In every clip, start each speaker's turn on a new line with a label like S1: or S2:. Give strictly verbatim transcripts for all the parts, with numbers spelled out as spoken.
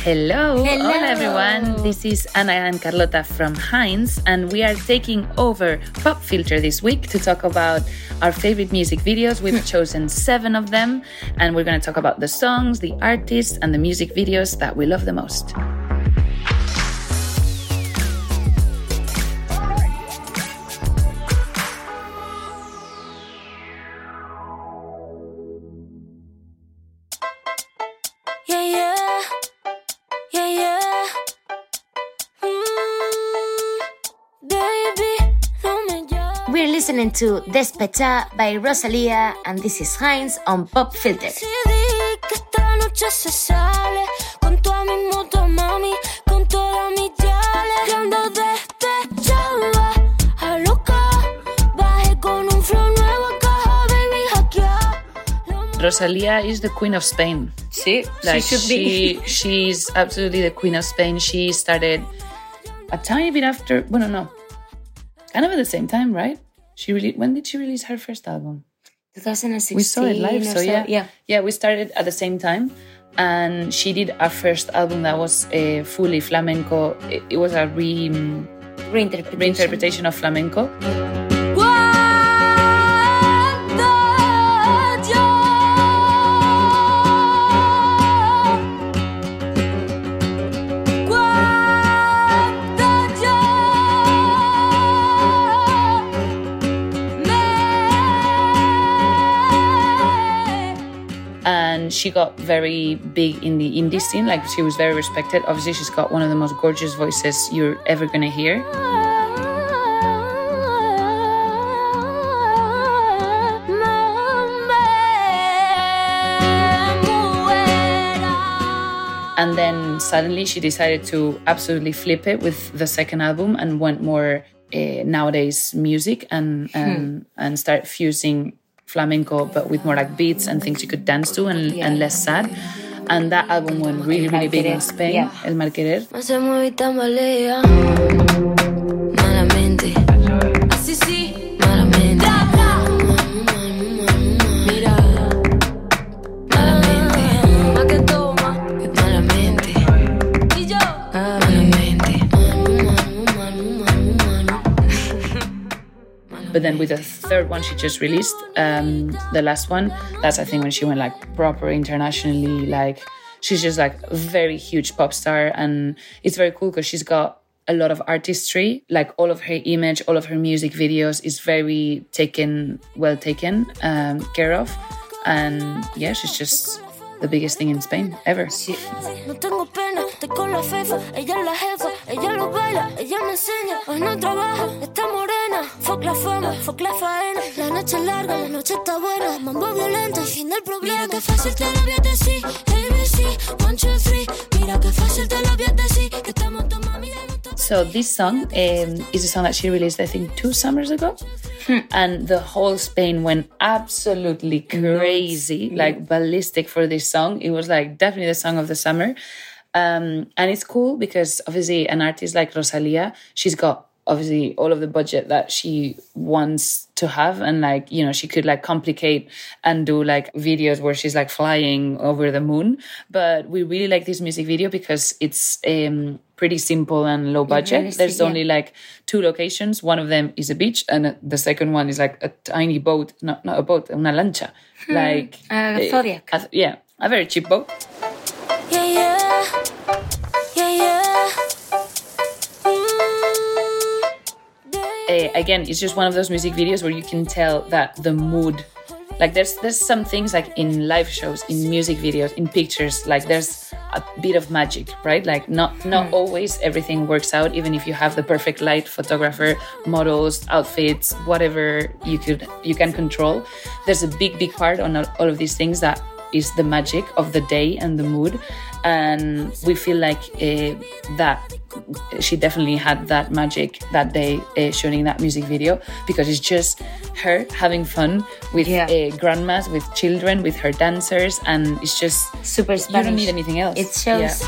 S1: Hello.
S2: Hello.
S1: Hola, everyone. This is Ana and Carlota from Heinz, and we are taking over Pop Filter this week to talk about our favorite music videos. We've chosen seven of them, and we're going to talk about the songs, the artists, and the music videos that we love the most.
S2: We're listening to Despecha by Rosalía, and this is Heinz on Pop Filter.
S1: Rosalía is the Queen of Spain.
S2: Sí,
S1: like
S2: she should be.
S1: She, she's absolutely the Queen of Spain. She started a tiny bit after, well, no, no, kind of at the same time, right? She really. When did she release her first album?
S2: twenty sixteen.
S1: We saw it live, so,
S2: so
S1: yeah.
S2: yeah.
S1: Yeah, we started at the same time. And she did a first album that was uh, fully flamenco. It, it was a re,
S2: Reinterpretation.
S1: reinterpretation of flamenco. And she got very big in the indie scene. Like, she was very respected. Obviously, she's got one of the most gorgeous voices you're ever gonna hear. And then suddenly she decided to absolutely flip it with the second album and went more uh, nowadays music and and, hmm. and start fusing flamenco, but with more like beats and things you could dance to and,
S2: yeah.
S1: and less sad. And that album went really, really big in Spain.
S2: Yeah.
S1: El Mal Querer. But then with the third one she just released, um, the last one, that's I think when she went like proper internationally. Like, she's just like a very huge pop star, and it's very cool because she's got a lot of artistry. Like, all of her image, all of her music videos is very taken, well taken um, care of, and yeah, she's just the biggest thing in Spain ever.
S2: Sí.
S1: So this song um, is a song that she released, I think, two summers ago. Hmm. And the whole Spain went absolutely crazy, yeah. like ballistic for this song. It was like definitely the song of the summer. Um, and it's cool because obviously an artist like Rosalía, she's got obviously all of the budget that she wants to have, and like, you know, she could like complicate and do like videos where she's like flying over the moon. But we really like this music video because it's um pretty simple and low budget.
S2: Realistic,
S1: There's
S2: yeah.
S1: only like two locations. One of them is a beach, and the second one is like a tiny boat, not not a boat, una lancha,
S2: hmm.
S1: like
S2: a Zodiac.
S1: Uh, yeah, a very cheap boat.
S3: Yeah, yeah, yeah, yeah.
S1: Uh, again, it's just one of those music videos where you can tell that the mood, like there's there's some things like in live shows, in music videos, in pictures, like there's a bit of magic, right? Like not not always everything works out, even if you have the perfect light, photographer, models, outfits, whatever you could you can control. There's a big big part on all of these things that is the magic of the day and the mood, and we feel like uh, that she definitely had that magic that day uh, shooting that music video, because it's just her having fun with
S2: yeah.
S1: uh, grandmas, with children, with her dancers, and it's just
S2: super Spanish.
S1: You don't need anything else.
S2: It shows.
S1: Yeah.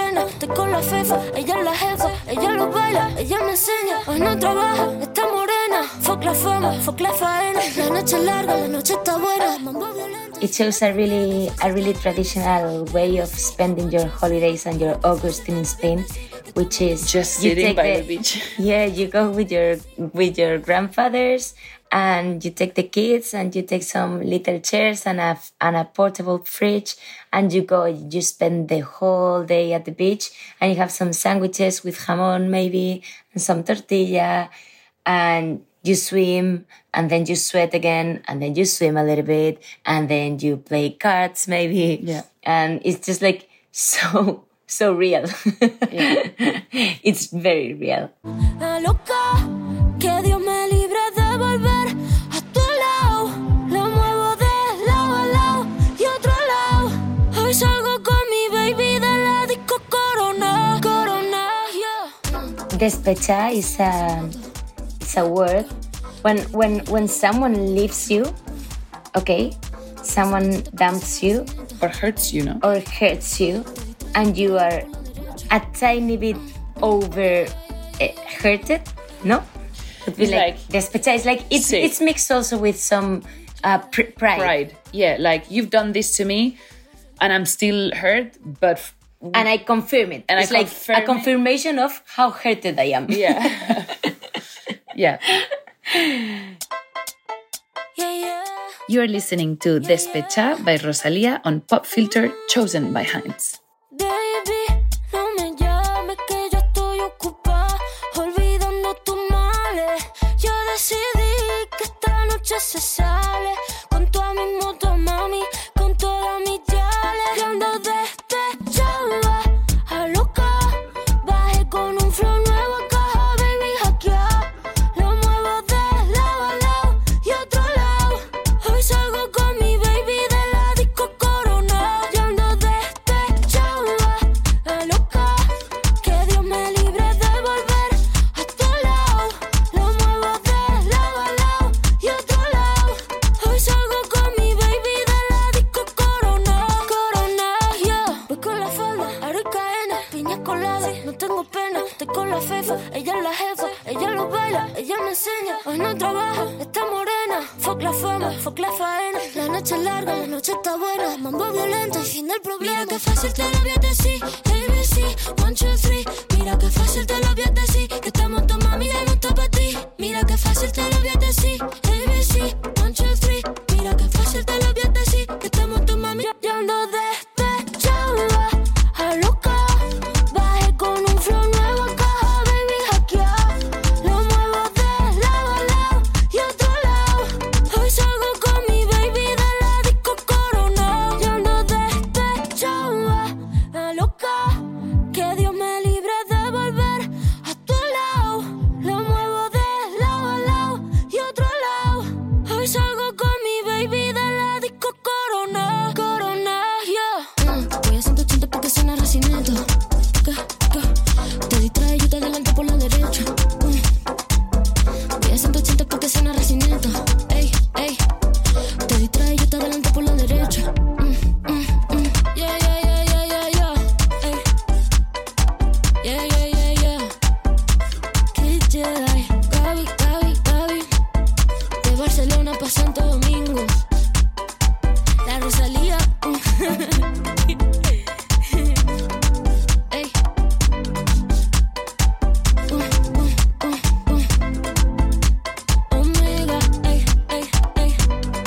S3: Ella la jefa, ella lo baila, ella me enseña, hoy no trabaja, está morena. morena. Fuck la fama, fuck la faena. La noche es larga, la noche está buena. Mambo violento.
S2: It shows a really a really traditional way of spending your holidays and your August in Spain, which is
S1: Just
S2: you
S1: sitting
S2: take
S1: by the beach.
S2: Yeah, you go with your with your grandfathers, and you take the kids, and you take some little chairs and a and a portable fridge, and you go. You spend the whole day at the beach, and you have some sandwiches with jamón maybe and some tortilla, and you swim, and then you sweat again, and then you swim a little bit, and then you play cards maybe.
S1: Yeah.
S2: And it's just like so, so real.
S1: Yeah.
S2: It's very real.
S3: La loca, que Dios me libre de volver a tu lado. Lo muevo de lado a lado y otro lado. Hoy salgo con mi baby de la disco Corona. Corona, yeah.
S2: Despecha is a, is a word when when when someone leaves you, okay, someone dumps you
S1: Or hurts you, no?
S2: or hurts you, and you are a tiny bit over uh, hurted, no? Would be
S1: It's
S2: like,
S1: like
S2: despecha is like it's
S1: sick.
S2: it's mixed also with some uh, pr- pride.
S1: Pride. Yeah, like you've done this to me and I'm still hurt, but f-
S2: And I confirm it.
S1: And I
S2: it's like
S1: confirm
S2: a
S1: it.
S2: confirmation of how hurted I am.
S1: yeah. yeah.
S3: Yeah, yeah.
S1: You're listening to Despecha by Rosalía on Pop Filter, chosen by Heinz.
S3: Baby, no me llames que yo estoy ocupada, olvidando tus males. Yo decidí que esta noche se sale con toda mi moto, mami, con todas mis yales. Yo ando despechada, a loca, bajé con un flow nuevo a caja, baby, hackeada. Lo muevo de lado a lado y otro lado. Hoy salgo con mi baby de la disco Corona. Yo ando despechada, a loca, que Dios me libre de volver a tu lado. Lo muevo de lado a lado y otro lado. Hoy salgo con mi baby de la disco Corona. Corona, yeah. Voy con la falda, aro y cadena, piña colada, no tengo pena. Estoy con la fefa, ella es la jefa, ella lo baila, ella me enseña. Hoy no trabaja, está morena. Fuck la fama, fuck la faena. La noche es larga, la noche está buena. Mambo violento y fin del problema. Mira que fácil te lo voy a decir, A B C, one, two, three. Mira que fácil te lo voy a decir, que estamos tu mami, ya no está para ti. Mira que fácil te lo voy a decir, A B C, one, two, three. Mira que fácil te lo voy a decir, que estamos tu mami, ya ando despechada, a loca, bajé con un flow nuevo a caja, baby, hackeada. Lo muevo de lado a lado y otro lado. Hoy salgo con mi baby de la disco Corona. Yo ando despechada, a loca, que Dios me libre de volver a tu lado. Lo muevo de lado a lado y otro lado. Hoy salgo con mi baby de la disco Corona. Corona, yeah. Mm, voy a ciento ochenta porque suena recinito. ¿Qué? ¿Qué? Te distrae, yo te adelanto por la derecha. Mm. Voy a ciento ochenta porque suena recinito. Ey, ey. Te distrae, yo te adelanto por la derecha. Mm, mm, mm. Yeah, yeah, yeah, yeah, yeah, yeah. Ey. Yeah, yeah, yeah, yeah. Kid Jedi. Gaby, Gaby, Gaby. De Barcelona pa' Santo Domingo. La Rosalía. Ey. Uh, uh, uh, uh. Omega. Ey, ey, ey.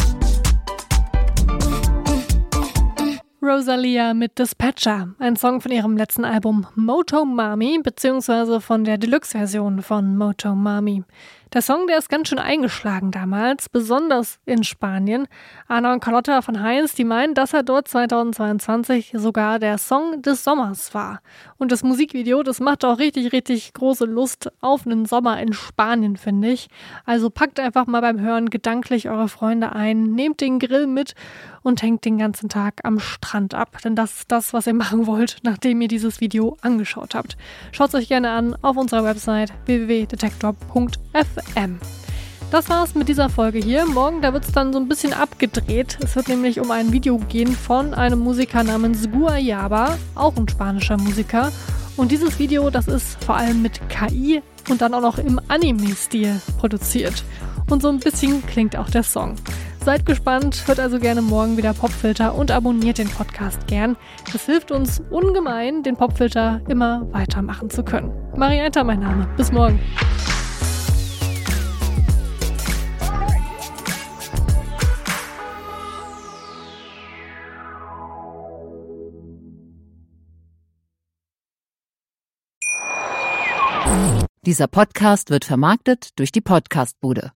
S3: Uh, uh, uh, uh.
S4: Rosalía mit Dispatcher, ein Song von ihrem letzten Album Moto Mami, beziehungsweise von der Deluxe-Version von Moto Mami. Der Song, der ist ganz schön eingeschlagen damals, besonders in Spanien. Anna und Carlotta von Heinz, die meinen, dass er dort zweitausendzweiundzwanzig sogar der Song des Sommers war. Und das Musikvideo, das macht auch richtig, richtig große Lust auf einen Sommer in Spanien, finde ich. Also packt einfach mal beim Hören gedanklich eure Freunde ein, nehmt den Grill mit und hängt den ganzen Tag am Strand ab. Denn das ist das, was ihr machen wollt, nachdem ihr dieses Video angeschaut habt. Schaut es euch gerne an auf unserer Website w w w punkt detektor punkt f m. Das war's mit dieser Folge hier. Morgen, da wird es dann so ein bisschen abgedreht. Es wird nämlich um ein Video gehen von einem Musiker namens Guayaba, auch ein spanischer Musiker. Und dieses Video, das ist vor allem mit K I und dann auch noch im Anime-Stil produziert. Und so ein bisschen klingt auch der Song. Seid gespannt, hört also gerne morgen wieder Popfilter und abonniert den Podcast gern. Das hilft uns ungemein, den Popfilter immer weitermachen zu können. Marietta mein Name. Bis morgen.
S5: Dieser Podcast wird vermarktet durch die Podcast-Bude.